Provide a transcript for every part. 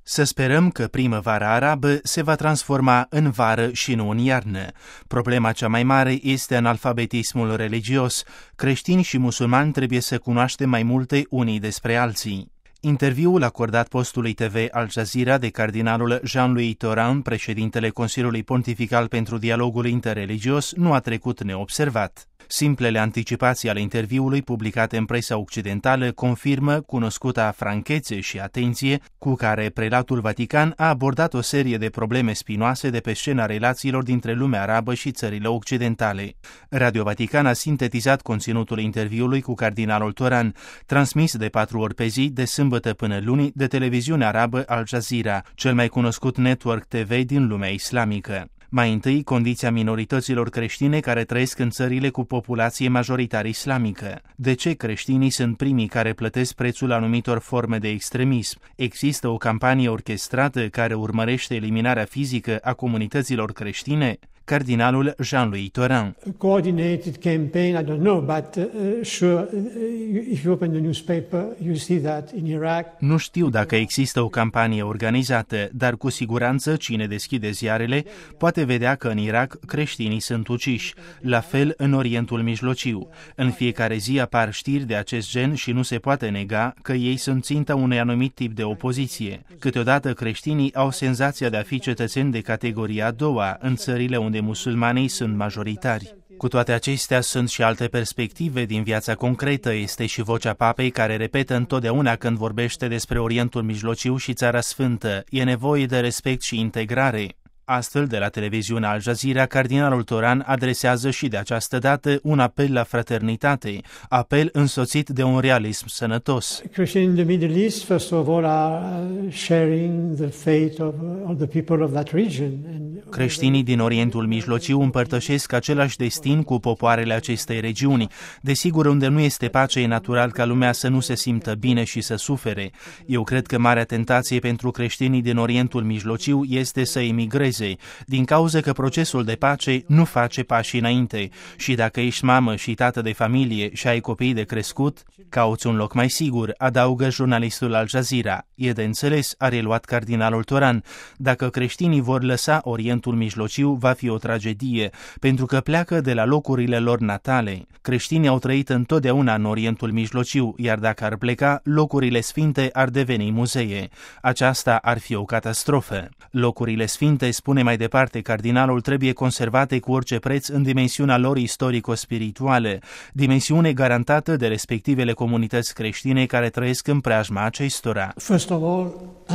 Să sperăm că primăvara arabă se va transforma în vară și nu în iarnă. Problema cea mai mare este analfabetismul religios. Creștini și musulmani trebuie să cunoaștem mai multe unii despre alții. Interviul acordat postului TV Al Jazeera de cardinalul Jean-Louis Tauran, președintele Consiliului Pontifical pentru Dialogul Interreligios, nu a trecut neobservat. Simplele anticipații ale interviului publicate în presa occidentală confirmă cunoscuta franchețe și atenție cu care prelatul Vatican a abordat o serie de probleme spinoase de pe scena relațiilor dintre lumea arabă și țările occidentale. Radio Vatican a sintetizat conținutul interviului cu cardinalul Tauran, transmis de 4 ori pe zi, de sâmbătă până luni, de televiziunea arabă Al Jazeera, cel mai cunoscut network TV din lumea islamică. Mai întâi, condiția minorităților creștine care trăiesc în țările cu populație majoritar islamică. De ce creștinii sunt primii care plătesc prețul anumitor forme de extremism? Există o campanie orchestrată care urmărește eliminarea fizică a comunităților creștine? Cardinalul Jean-Louis Tauran. Coordinated campaign, I don't know, but sure, if you open the newspaper, you see that in Iraq. Nu știu dacă există o campanie organizată, dar cu siguranță cine deschide ziarele poate vedea că în Irak creștinii sunt uciși, la fel în Orientul Mijlociu. În fiecare zi apar știri de acest gen și nu se poate nega că ei sunt ținta unui anumit tip de opoziție. Câteodată creștinii au senzația de a fi cetățeni de categoria a doua în țările unde musulmanii sunt majoritari. Cu toate acestea, sunt și alte perspective din viața concretă. Este și vocea papei care repetă întotdeauna când vorbește despre Orientul Mijlociu și Țara Sfântă. E nevoie de respect și integrare. Astfel, de la televiziunea Al Jazeera, cardinalul Tauran adresează și de această dată un apel la fraternitate, apel însoțit de un realism sănătos. Christians in the Middle East, first of all, are sharing the fate of all the people of that region. Creștinii din Orientul Mijlociu împărtășesc același destin cu popoarele acestei regiuni. Desigur, unde nu este pace, e natural ca lumea să nu se simtă bine și să sufere. Eu cred că marea tentație pentru creștinii din Orientul Mijlociu este să emigreze, din cauza că procesul de pace nu face pași înainte și dacă ești mamă și tată de familie și ai copii de crescut, cauți un loc mai sigur, adaugă jurnalistul Al Jazeera. E de înțeles, a reluat cardinalul Tauran. Dacă creștinii vor lăsa Orientul Mijlociu, va fi o tragedie, pentru că pleacă de la locurile lor natale. Creștinii au trăit întotdeauna în Orientul Mijlociu, iar dacă ar pleca, locurile sfinte ar deveni muzee. Aceasta ar fi o catastrofă. Locurile sfinte, spune mai departe cardinalul, trebuie conservate cu orice preț în dimensiunea lor istorico-spirituală, dimensiune garantată de respectivele comunități creștine care trăiesc în preajma acestora. First of all,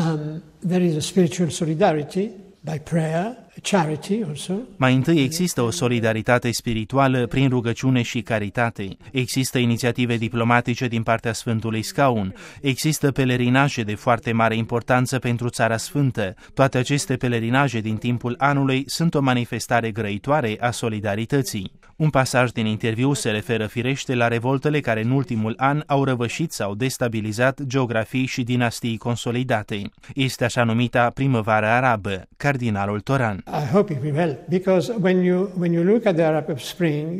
there is a spiritual solidarity by prayer, charity also. Mai întâi există o solidaritate spirituală prin rugăciune și caritate. Există inițiative diplomatice din partea Sfântului Scaun. Există pelerinaje de foarte mare importanță pentru Țara Sfântă. Toate aceste pelerinaje din timpul anului sunt o manifestare grăitoare a solidarității. Un pasaj din interviu se referă firește la revoltele care în ultimul an au răvășit sau destabilizat geografii și dinastii consolidate. Este așa numita primăvara arabă. Cardinalul Tauran. I hope it will help, because when you look at the Arab Spring,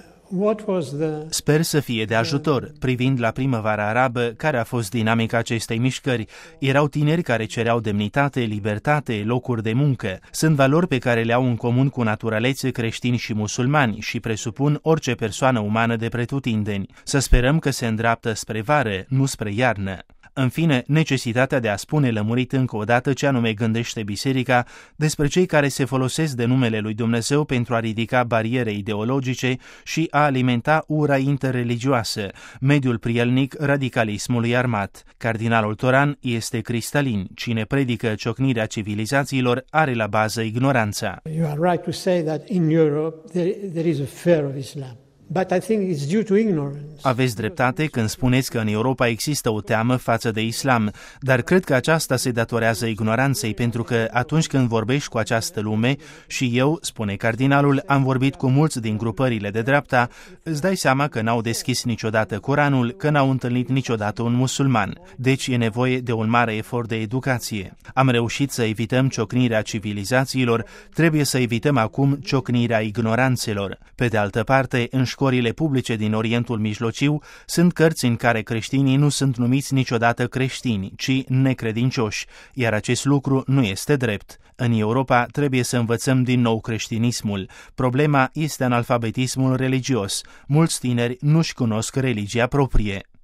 Sper să fie de ajutor. Privind la primăvara arabă, care a fost dinamica acestei mișcări? Erau tineri care cereau demnitate, libertate, locuri de muncă. Sunt valori pe care le au în comun cu naturalețe creștini și musulmani și presupun orice persoană umană de pretutindeni. Să sperăm că se îndreaptă spre vară, nu spre iarnă. În fine, necesitatea de a spune lămurit încă o dată ce anume gândește Biserica despre cei care se folosesc de numele lui Dumnezeu pentru a ridica bariere ideologice și a alimenta ura interreligioasă, mediul prielnic radicalismului armat. Cardinalul Tauran este cristalin. Cine predică ciocnirea civilizațiilor are la bază ignoranța. You are right to say that in Europe there is a fear of Islam. But I think it's due to ignorance. Aveți dreptate când spuneți că în Europa există o teamă față de islam, dar cred că aceasta se datorează ignoranței, pentru că atunci când vorbești cu această lume, și eu, spune cardinalul, am vorbit cu mulți din grupările de dreapta, îți dai seama că n-au deschis niciodată Coranul, că n-au întâlnit niciodată un musulman. Deci e nevoie de un mare efort de educație. Am reușit să evităm ciocnirea civilizațiilor, trebuie să evităm acum ciocnirea ignoranțelor. Pe de altă parte, în școlile publice din Orientul Mijlociu sunt cărți în care creștinii nu sunt numiți niciodată creștini, ci necredincioși, iar acest lucru nu este drept. În Europa trebuie să învățăm din nou creștinismul. Problema este analfabetismul religios. Mulți tineri nu-și cunosc religia proprie.